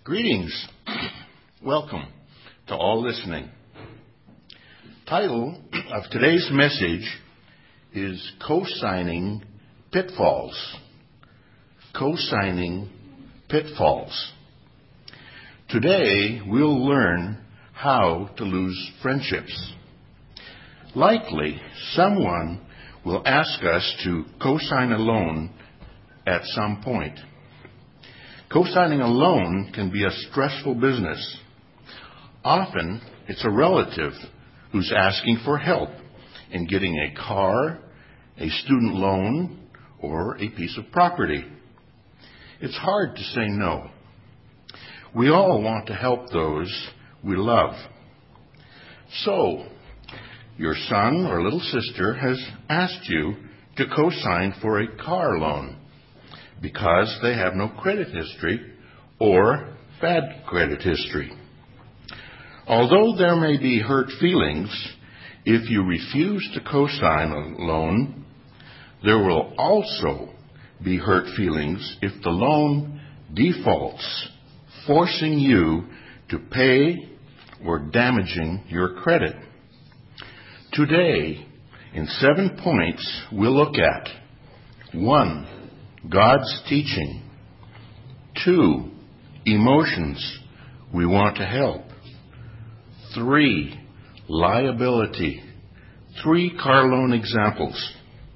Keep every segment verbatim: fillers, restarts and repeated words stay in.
Greetings. Welcome to all listening. Title of today's message is Co-Signing Pitfalls. Co-Signing Pitfalls. Today we'll learn how to lose friendships. Likely someone will ask us to co-sign a loan at some point. Co-signing a loan can be a stressful business. Often, it's a relative who's asking for help in getting a car, a student loan, or a piece of property. It's hard to say no. We all want to help those we love. So, your son or little sister has asked you to co-sign for a car loan because they have no credit history or bad credit history. Although there may be hurt feelings if you refuse to co-sign a loan, there will also be hurt feelings if the loan defaults, forcing you to pay or damaging your credit. Today, in seven points, we'll look at one. God's teaching. Two, emotions we want to help. Three, liability. Three car loan examples.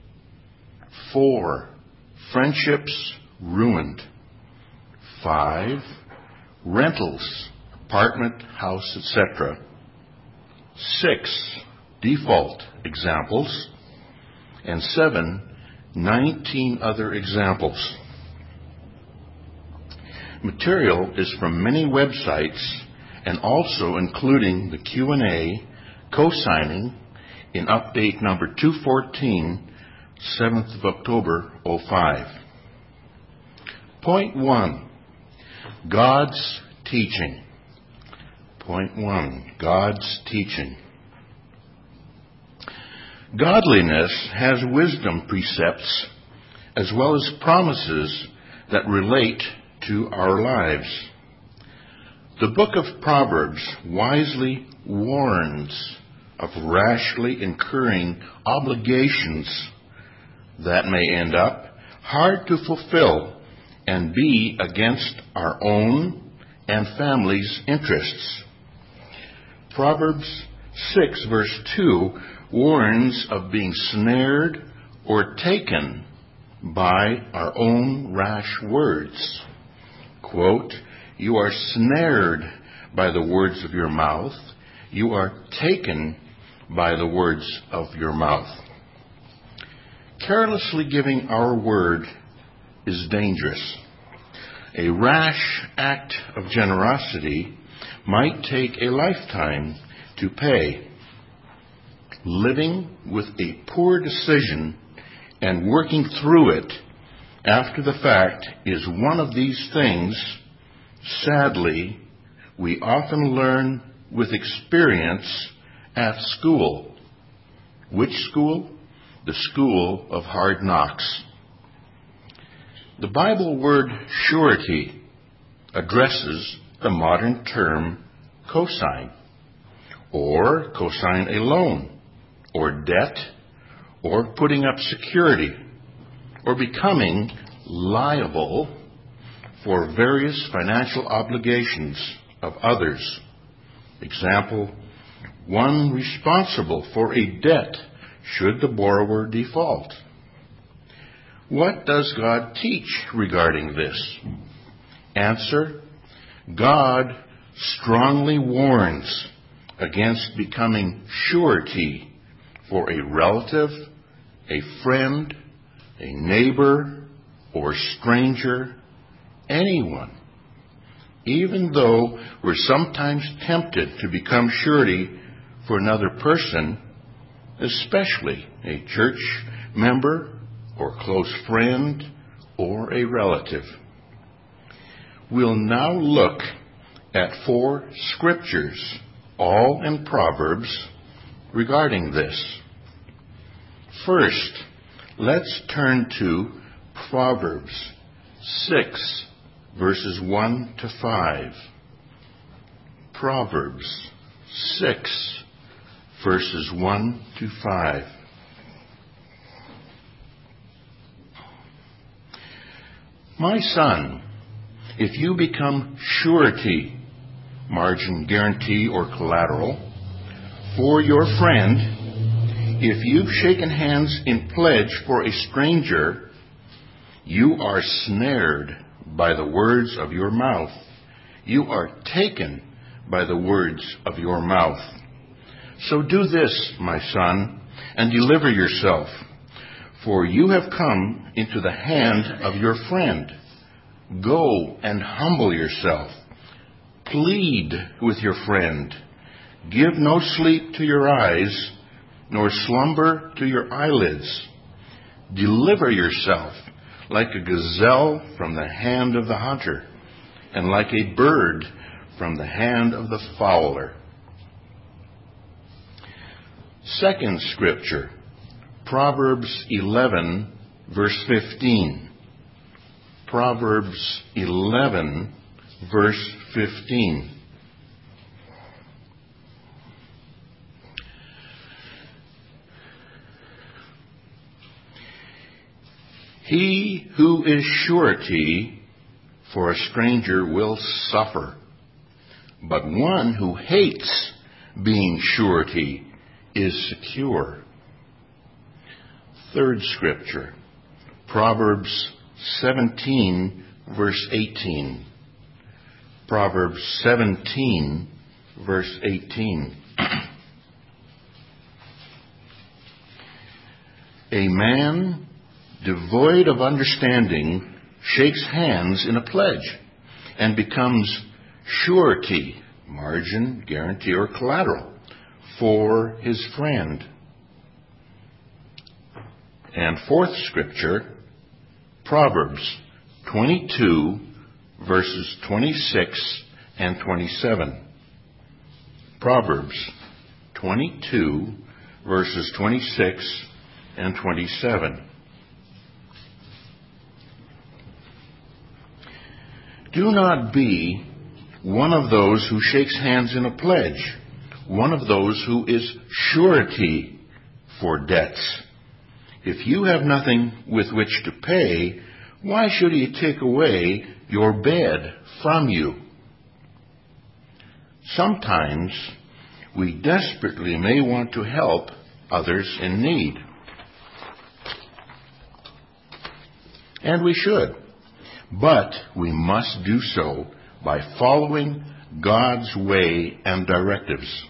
Four, friendships ruined. Five, rentals, apartment, house, et cetera. Six, default examples. And seven, nineteen other examples. Material is from many websites and also including the Q and A co-signing in update number two fourteen, seventh of October oh five. Point one, God's teaching. Point one, God's teaching. Godliness has wisdom precepts as well as promises that relate to our lives. The book of Proverbs wisely warns of rashly incurring obligations that may end up hard to fulfill and be against our own and family's interests. Proverbs six verse two warns of being snared or taken by our own rash words. Quote, "You are snared by the words of your mouth. You are taken by the words of your mouth." Carelessly giving our word is dangerous. A rash act of generosity might take a lifetime to pay. Living with a poor decision and working through it after the fact is one of these things, sadly, we often learn with experience at school. Which school? The school of hard knocks. The Bible word surety addresses the modern term cosign, or cosign a loan, or debt, or putting up security, or becoming liable for various financial obligations of others. Example, one responsible for a debt should the borrower default. What does God teach regarding this? Answer, God strongly warns against becoming surety for a relative, a friend, a neighbor, or stranger, anyone. Even though we're sometimes tempted to become surety for another person, especially a church member or close friend or a relative. We'll now look at four scriptures, all in Proverbs, regarding this. First, let's turn to Proverbs six, verses one to five. Proverbs six, verses one to five. My son, if you become surety, margin, guarantee, or collateral, for your friend, if you've shaken hands in pledge for a stranger, you are snared by the words of your mouth. You are taken by the words of your mouth. So do this, my son, and deliver yourself, for you have come into the hand of your friend. Go and humble yourself. Plead with your friend. Give no sleep to your eyes, nor slumber to your eyelids. Deliver yourself like a gazelle from the hand of the hunter, and like a bird from the hand of the fowler. Second scripture, Proverbs eleven, verse fifteen. Proverbs eleven, verse fifteen. He who is surety for a stranger will suffer, but one who hates being surety is secure. Third scripture, Proverbs seventeen, verse eighteen. Proverbs seventeen, verse eighteen. A man devoid of understanding shakes hands in a pledge and becomes surety, margin, guarantee, or collateral for his friend. And fourth scripture, Proverbs twenty-two, verses twenty-six and twenty-seven. Proverbs twenty-two, verses twenty-six and twenty-seven. Do not be one of those who shakes hands in a pledge, one of those who is surety for debts. If you have nothing with which to pay, why should he take away your bed from you? Sometimes we desperately may want to help others in need. And we should. But we must do so by following God's way and directives.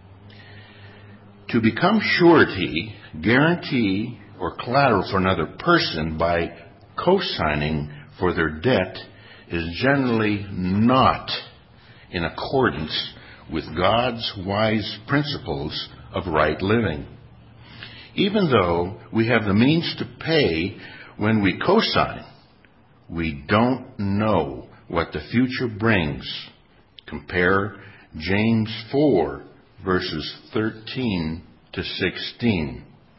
To become surety, guarantee, or collateral for another person by co-signing for their debt is generally not in accordance with God's wise principles of right living. Even though we have the means to pay when we co-sign, we don't know what the future brings. Compare James four, verses thirteen to sixteen.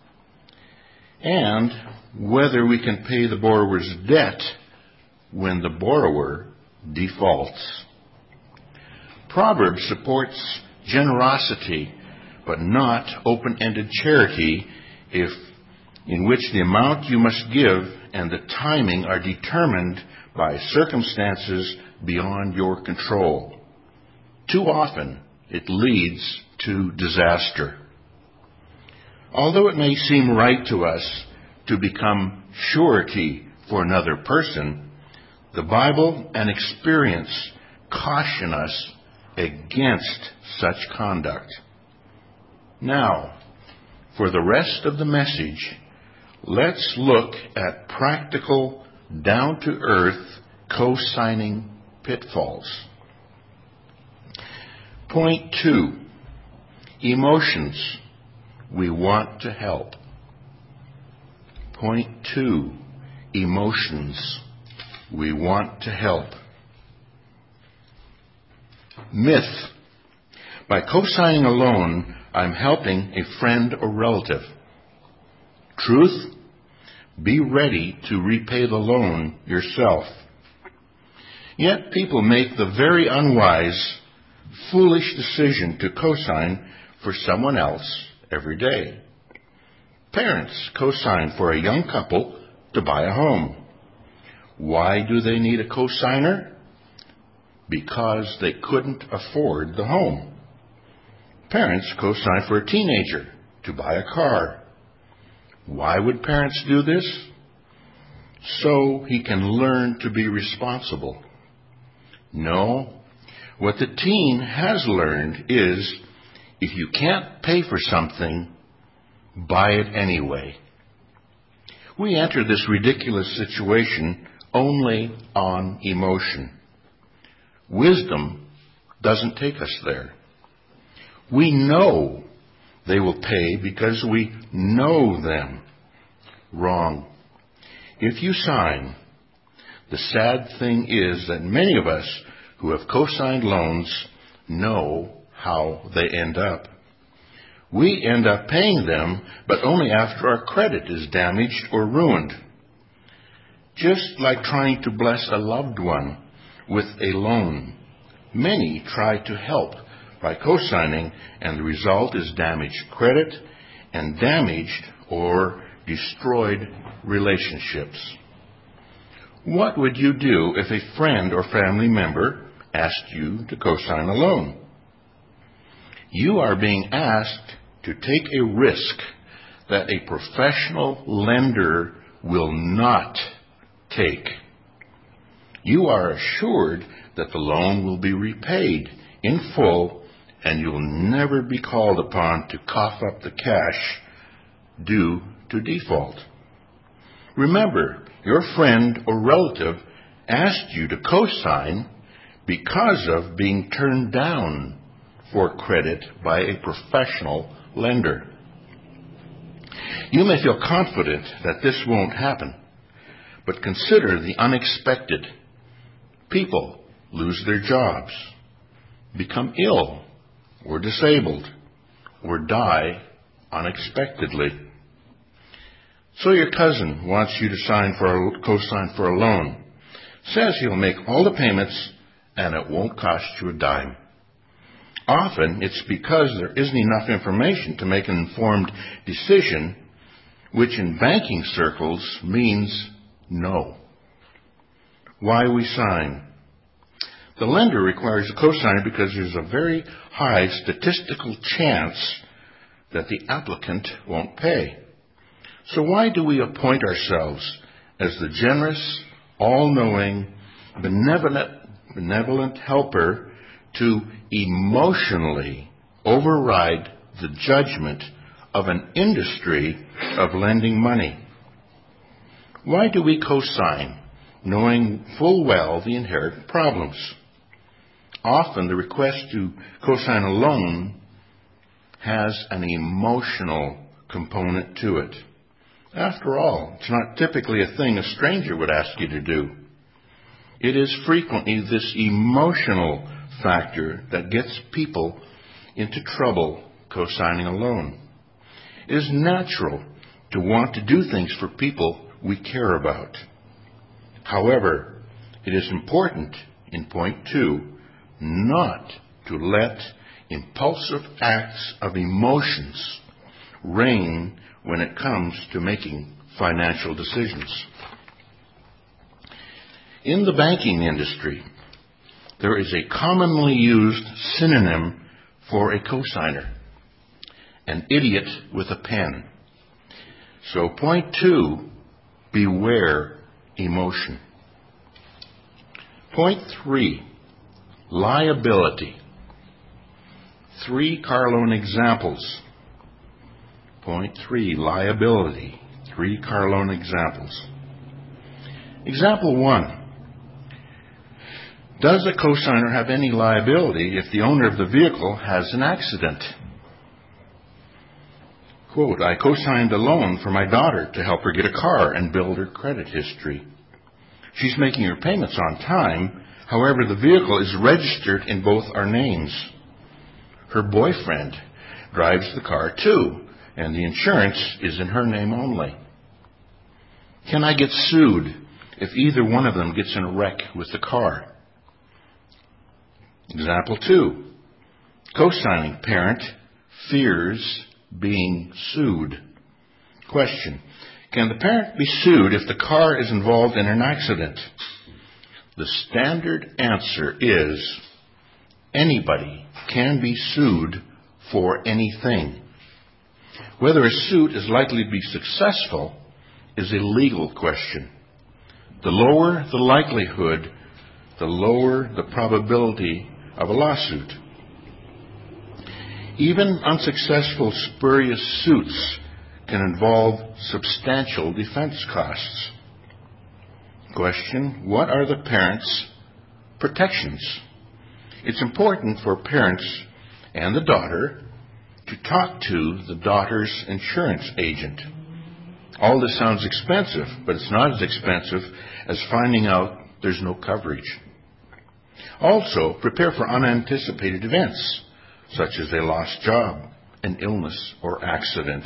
And whether we can pay the borrower's debt when the borrower defaults. Proverbs supports generosity, but not open-ended charity, if in which the amount you must give and the timing are determined by circumstances beyond your control. Too often, it leads to disaster. Although it may seem right to us to become surety for another person, the Bible and experience caution us against such conduct. Now, for the rest of the message, let's look at practical, down-to-earth co-signing pitfalls. Point two, emotions. We want to help. Point two, emotions. We want to help. Myth. By co-signing a loan, I'm helping a friend or relative. Truth. Be ready to repay the loan yourself. Yet people make the very unwise, foolish decision to co-sign for someone else every day. Parents co-sign for a young couple to buy a home. Why do they need a co-signer? Because they couldn't afford the home. Parents co-sign for a teenager to buy a car. Why would parents do this? So he can learn to be responsible. No, what the teen has learned is, if you can't pay for something, buy it anyway. We enter this ridiculous situation only on emotion. Wisdom doesn't take us there. We know they will pay because we know them. Wrong. If you sign, the sad thing is that many of us who have co-signed loans know how they end up. We end up paying them, but only after our credit is damaged or ruined. Just like trying to bless a loved one with a loan, many try to help by co-signing, and the result is damaged credit and damaged or destroyed relationships. What would you do if a friend or family member asked you to co-sign a loan? You are being asked to take a risk that a professional lender will not take. You are assured that the loan will be repaid in full, and you'll never be called upon to cough up the cash due to default. Remember, your friend or relative asked you to co-sign because of being turned down for credit by a professional lender. You may feel confident that this won't happen, but consider the unexpected. People lose their jobs, become ill or disabled, or die unexpectedly. So your cousin wants you to sign for a, co-sign for a loan, says he'll make all the payments and it won't cost you a dime. Often it's because there isn't enough information to make an informed decision, which in banking circles means no. Why we sign? The lender requires a cosigner because there's a very high statistical chance that the applicant won't pay. So why do we appoint ourselves as the generous, all-knowing, benevolent, benevolent helper to emotionally override the judgment of an industry of lending money? Why do we co-sign, knowing full well the inherent problems? Often the request to co-sign a loan has an emotional component to it. After all, it's not typically a thing a stranger would ask you to do. It is frequently this emotional factor that gets people into trouble co-signing a loan. It is natural to want to do things for people we care about. However, it is important, in point two, not to let impulsive acts of emotions reign when it comes to making financial decisions. In the banking industry, there is a commonly used synonym for a cosigner: an idiot with a pen. So point two, beware emotion. Point three, liability. Three car loan examples. Point three, liability. Three car loan examples. Example one. Does a cosigner have any liability if the owner of the vehicle has an accident? Quote, I co-signed a loan for my daughter to help her get a car and build her credit history. She's making her payments on time. However, the vehicle is registered in both our names. Her boyfriend drives the car too, and the insurance is in her name only. Can I get sued if either one of them gets in a wreck with the car? Example two. Co-signing parent fears being sued. Question. Can the parent be sued if the car is involved in an accident? The standard answer is anybody can be sued for anything. Whether a suit is likely to be successful is a legal question. The lower the likelihood, the lower the probability of a lawsuit. Even unsuccessful spurious suits can involve substantial defense costs. Question, what are the parents' protections? It's important for parents and the daughter to talk to the daughter's insurance agent. All this sounds expensive, but it's not as expensive as finding out there's no coverage. Also, prepare for unanticipated events, such as a lost job, an illness, or accident.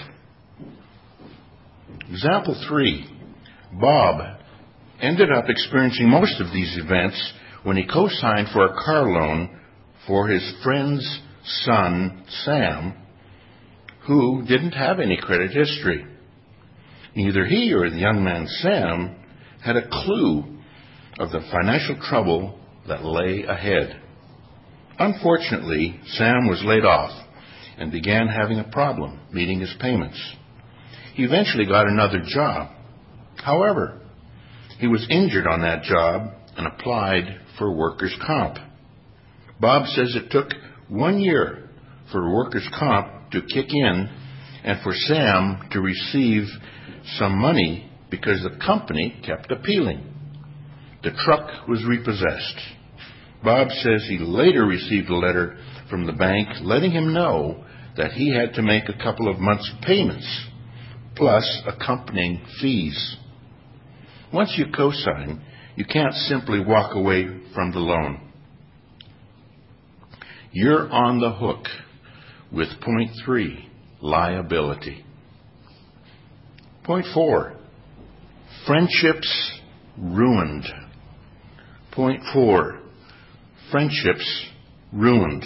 Example three. Bob ended up experiencing most of these events when he co-signed for a car loan for his friend's son, Sam, who didn't have any credit history. Neither he or the young man, Sam, had a clue of the financial trouble that lay ahead. Unfortunately, Sam was laid off and began having a problem meeting his payments. He eventually got another job. However, he was injured on that job and applied for workers' comp. Bob says it took one year for workers' comp to kick in and for Sam to receive some money because the company kept appealing. The truck was repossessed. Bob says he later received a letter from the bank letting him know that he had to make a couple of months' payments, plus accompanying fees. Once you co-sign, you can't simply walk away from the loan. You're on the hook with point three, liability. Point four, friendships ruined. Point four, friendships ruined.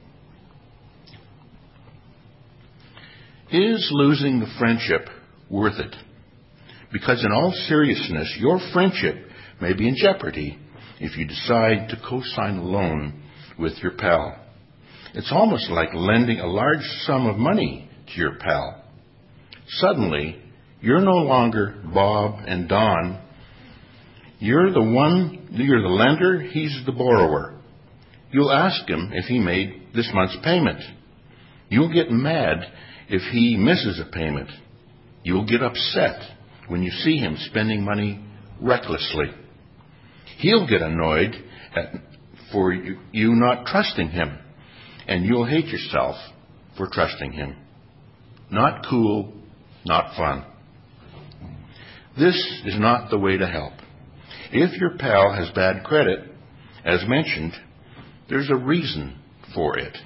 Is losing the friendship worth it? Because in all seriousness, your friendship may be in jeopardy if you decide to co-sign a loan with your pal. It's almost like lending a large sum of money to your pal. Suddenly, you're no longer Bob and Don. You're the one, you're the lender, he's the borrower. You'll ask him if he made this month's payment. You'll get mad if he misses a payment. You'll get upset when you see him spending money recklessly. He'll get annoyed at, for you, you not trusting him, and you'll hate yourself for trusting him. Not cool, not fun. This is not the way to help. If your pal has bad credit, as mentioned, there's a reason for it.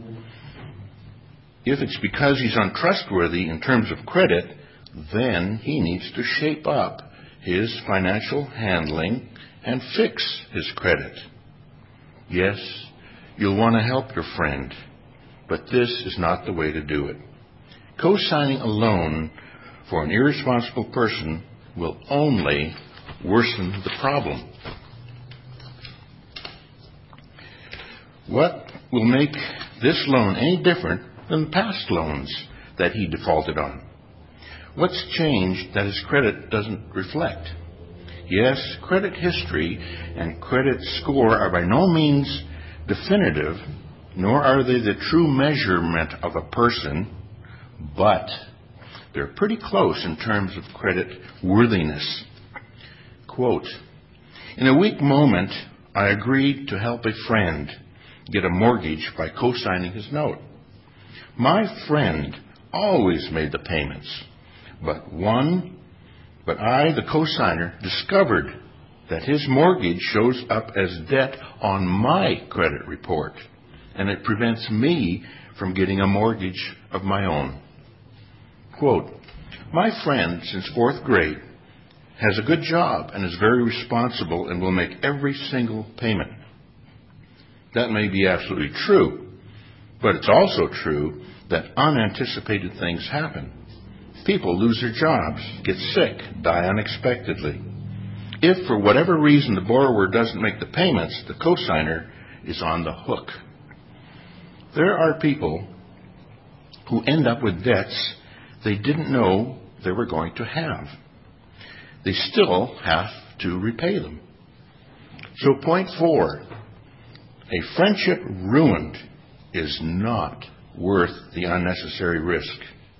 If it's because he's untrustworthy in terms of credit, then he needs to shape up his financial handling and fix his credit. Yes, you'll want to help your friend, but this is not the way to do it. Co-signing a loan for an irresponsible person will only worsen the problem. What will make this loan any different than past loans that he defaulted on? What's changed that his credit doesn't reflect? Yes, credit history and credit score are by no means definitive, nor are they the true measurement of a person, but they're pretty close in terms of credit worthiness. Quote, in a weak moment, I agreed to help a friend get a mortgage by co-signing his note. My friend always made the payments, but one, but I, the co-signer, discovered that his mortgage shows up as debt on my credit report, and it prevents me from getting a mortgage of my own. Quote, my friend, since fourth grade, has a good job and is very responsible and will make every single payment. That may be absolutely true, but it's also true that unanticipated things happen. People lose their jobs, get sick, die unexpectedly. If, for whatever reason, the borrower doesn't make the payments, the cosigner is on the hook. There are people who end up with debts they didn't know they were going to have. They still have to repay them. So point four, a friendship ruined is not worth the unnecessary risk.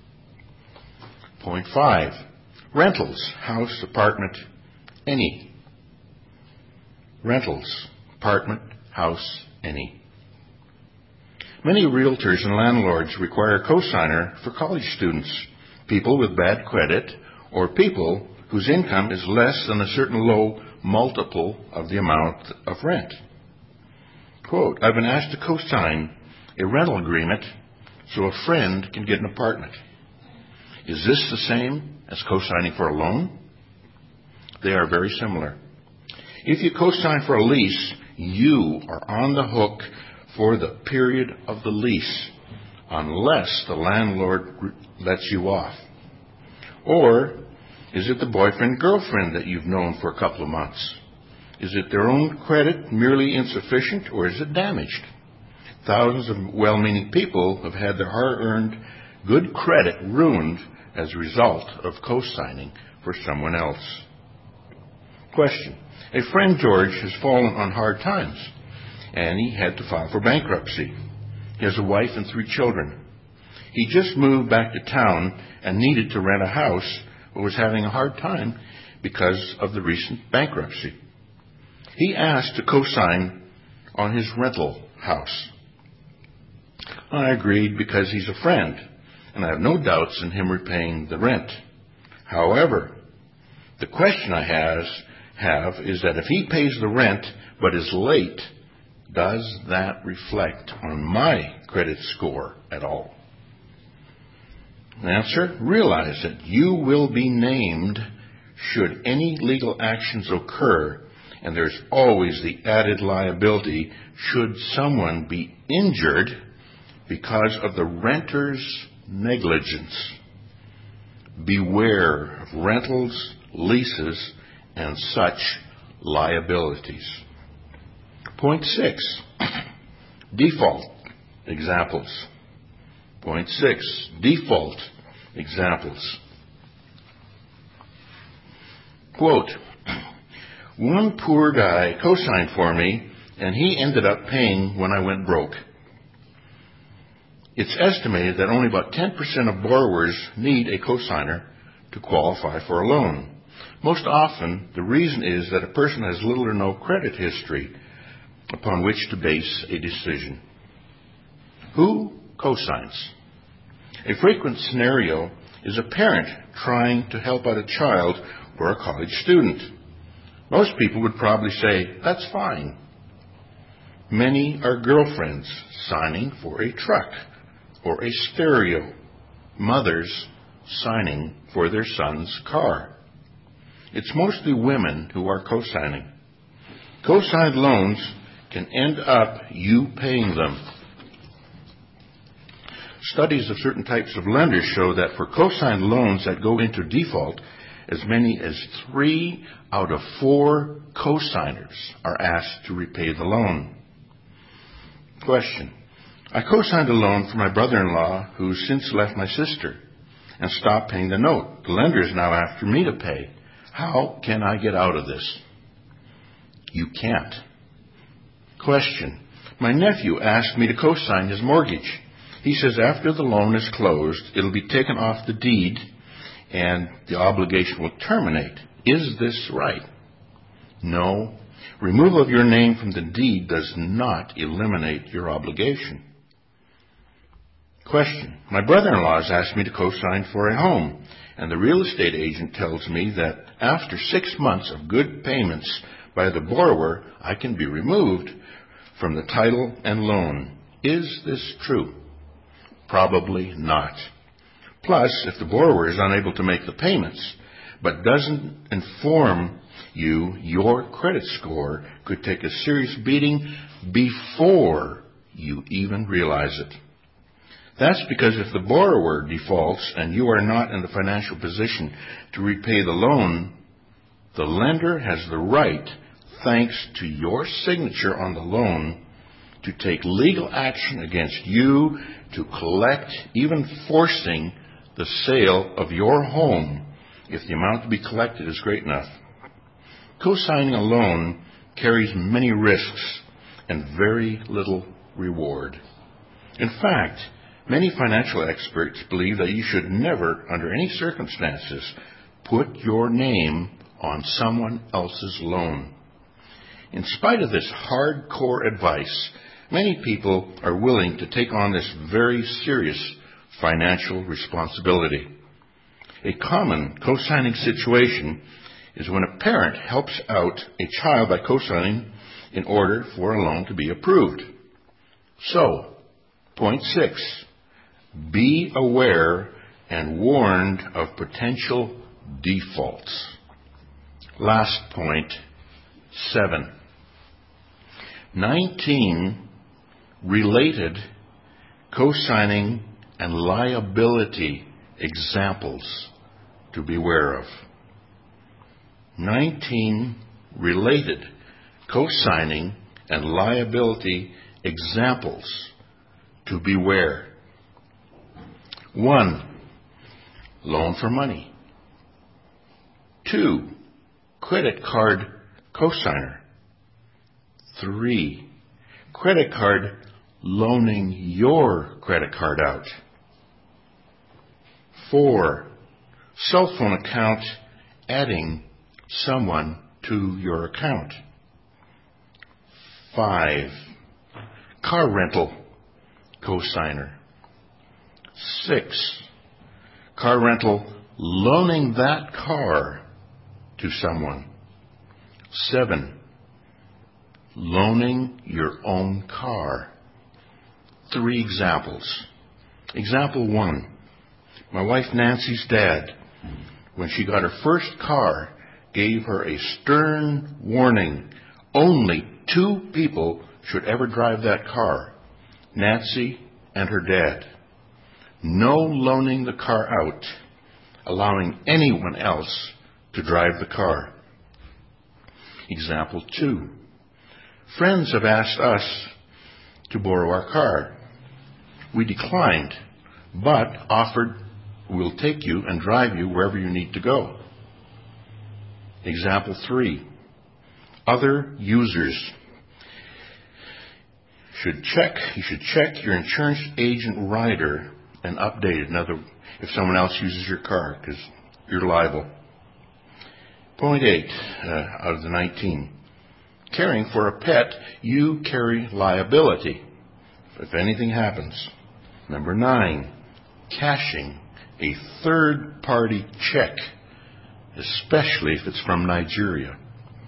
Point five, rentals, house, apartment, any. Rentals, apartment, house, any. Many realtors and landlords require a cosigner for college students, people with bad credit, or people whose income is less than a certain low multiple of the amount of rent. Quote, I've been asked to cosign a rental agreement so a friend can get an apartment. Is this the same as cosigning for a loan? They are very similar. If you cosign for a lease, you are on the hook for the period of the lease, unless the landlord lets you off. Or is it the boyfriend-girlfriend that you've known for a couple of months? Is it their own credit merely insufficient, or is it damaged? Thousands of well-meaning people have had their hard-earned good credit ruined as a result of co-signing for someone else. Question. A friend, George, has fallen on hard times, and he had to file for bankruptcy. He has a wife and three children. He just moved back to town and needed to rent a house, but was having a hard time because of the recent bankruptcy. He asked to co-sign on his rental house. I agreed because he's a friend, and I have no doubts in him repaying the rent. However, the question I has, have is that if he pays the rent but is late, does that reflect on my credit score at all? Answer, realize that you will be named should any legal actions occur, and there's always the added liability should someone be injured because of the renter's negligence. Beware of rentals, leases, and such liabilities. Point six, default examples. Point six, default examples. Quote, one poor guy co-signed for me, and he ended up paying when I went broke. It's estimated that only about ten percent of borrowers need a cosigner to qualify for a loan. Most often, the reason is that a person has little or no credit history upon which to base a decision. Who cosigns? A frequent scenario is a parent trying to help out a child or a college student. Most people would probably say, that's fine. Many are girlfriends signing for a truck or a stereo. Mothers signing for their son's car. It's mostly women who are co-signing. Co-signed loans can end up you paying them. Studies of certain types of lenders show that for co-signed loans that go into default, as many as three out of four co-signers are asked to repay the loan. Question. I co-signed a loan for my brother-in-law who's since left my sister and stopped paying the note. The lender is now after me to pay. How can I get out of this? You can't. Question. My nephew asked me to co-sign his mortgage. He says after the loan is closed, it'll be taken off the deed and the obligation will terminate. Is this right? No. Removal of your name from the deed does not eliminate your obligation. Question. My brother-in-law has asked me to co-sign for a home, and the real estate agent tells me that after six months of good payments by the borrower, I can be removed from the title and loan. Is this true? Probably not. Plus, if the borrower is unable to make the payments, but doesn't inform you your credit score could take a serious beating before you even realize it. That's because if the borrower defaults and you are not in the financial position to repay the loan, the lender has the right, thanks to your signature on the loan, to take legal action against you to collect, even forcing the sale of your home if the amount to be collected is great enough. Co-signing a loan carries many risks and very little reward. In fact, many financial experts believe that you should never, under any circumstances, put your name on someone else's loan. In spite of this hardcore advice, many people are willing to take on this very serious financial responsibility. A common co-signing situation is when a parent helps out a child by co-signing in order for a loan to be approved. So, point six, be aware and warned of potential defaults. Last point, seven. nineteen related co-signing and liability examples to beware of. nineteen related co-signing and liability examples to beware. One, loan for money. Two, credit card cosigner. Three, credit card loaning your credit card out. Four, cell phone account adding someone to your account. Five, car rental cosigner. Six, car rental loaning that car to someone. Seven, loaning your own car. Three examples. Example one, my wife Nancy's dad, when she got her first car, gave her a stern warning. Only two people should ever drive that car, Nancy and her dad. No loaning the car out, allowing anyone else to drive the car. Example two, friends have asked us to borrow our car. We declined, but offered we'll take you and drive you wherever you need to go. Example three, other users should check, you should check your insurance agent rider and update it. Another, if someone else uses your car, because you're liable. Point eight uh, out of the nineteen. Caring for a pet, you carry liability if anything happens. Number nine, cashing a third-party check, especially if it's from Nigeria.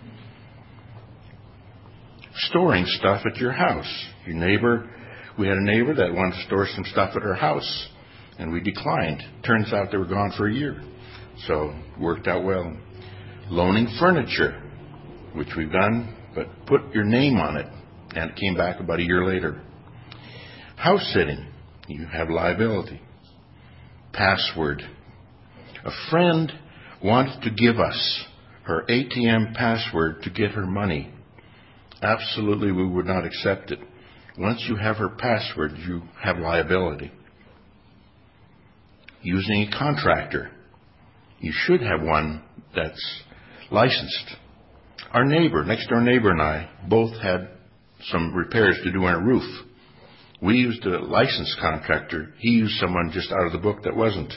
Storing stuff at your house. Your neighbor, we had a neighbor that wanted to store some stuff at her house, and we declined. Turns out they were gone for a year, so it worked out well. Loaning furniture, which we've done, but put your name on it, and it came back about a year later. House sitting, you have liability. Password. A friend wanted to give us her A T M password to get her money. Absolutely, we would not accept it. Once you have her password, you have liability. Using a contractor. You should have one that's licensed. Our neighbor, next door neighbor and I, both had some repairs to do on a roof. We used a licensed contractor. He used someone just out of the book that wasn't.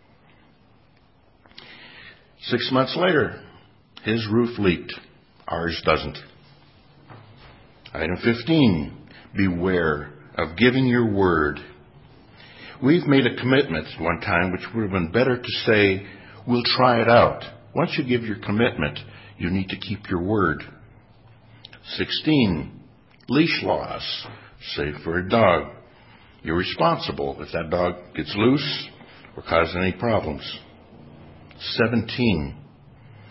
Six months later, his roof leaked. Ours doesn't. Item fifteen, beware of giving your word. We've made a commitment one time, which would have been better to say, we'll try it out. Once you give your commitment, you need to keep your word. sixteen, leash laws. Say for a dog, you're responsible if that dog gets loose or causes any problems. seventeen,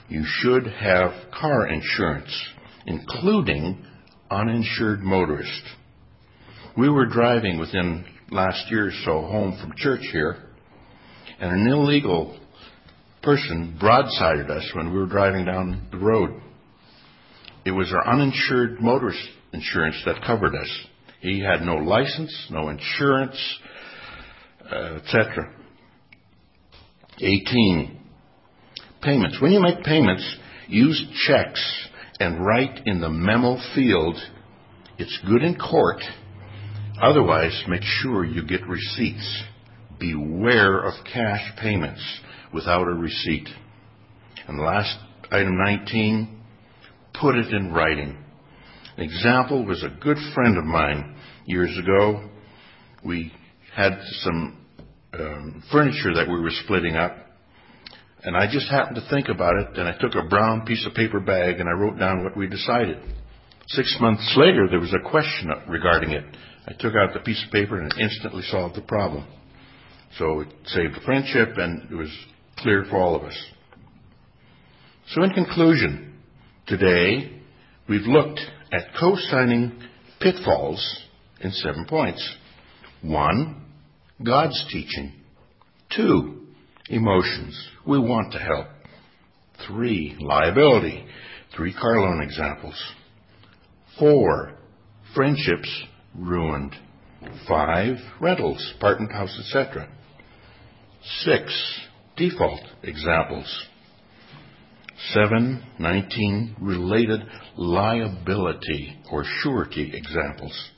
you should have car insurance, including uninsured motorist. We were driving within last year or so home from church here, and an illegal person broadsided us when we were driving down the road. It was our uninsured motorist insurance that covered us. He had no license, no insurance, uh, et cetera. eighteen. Payments. When you make payments, use checks and write in the memo field, "It's good in court." Otherwise, make sure you get receipts. Beware of cash payments without a receipt. And last, item nineteen, put it in writing. An example was a good friend of mine years ago. We had some um, furniture that we were splitting up, and I just happened to think about it, and I took a brown piece of paper bag and I wrote down what we decided. Six months later, there was a question regarding it. I took out the piece of paper and it instantly solved the problem. So it saved a friendship, and it was clear for all of us. So in conclusion, today we've looked at co-signing pitfalls in seven points. One, God's teaching. Two, emotions. We want to help. Three, liability. Three car loan examples. Four, friendships ruined. Five, rentals, apartment house, et cetera. Six, default examples. Seven, nineteen, related liability or surety examples.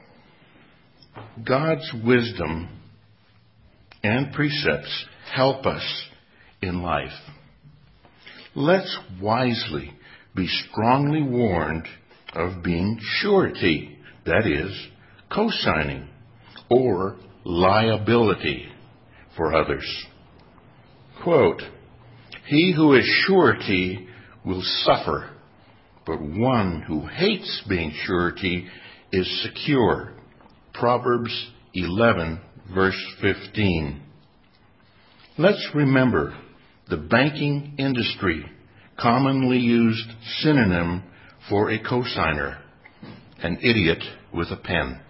God's wisdom and precepts help us in life. Let's wisely be strongly warned of being surety, that is, co-signing or liability for others. Quote, "He who is surety will suffer, but one who hates being surety is secure." Proverbs eleven, verse fifteen. Let's remember the banking industry commonly used synonym for a cosigner, an idiot with a pen.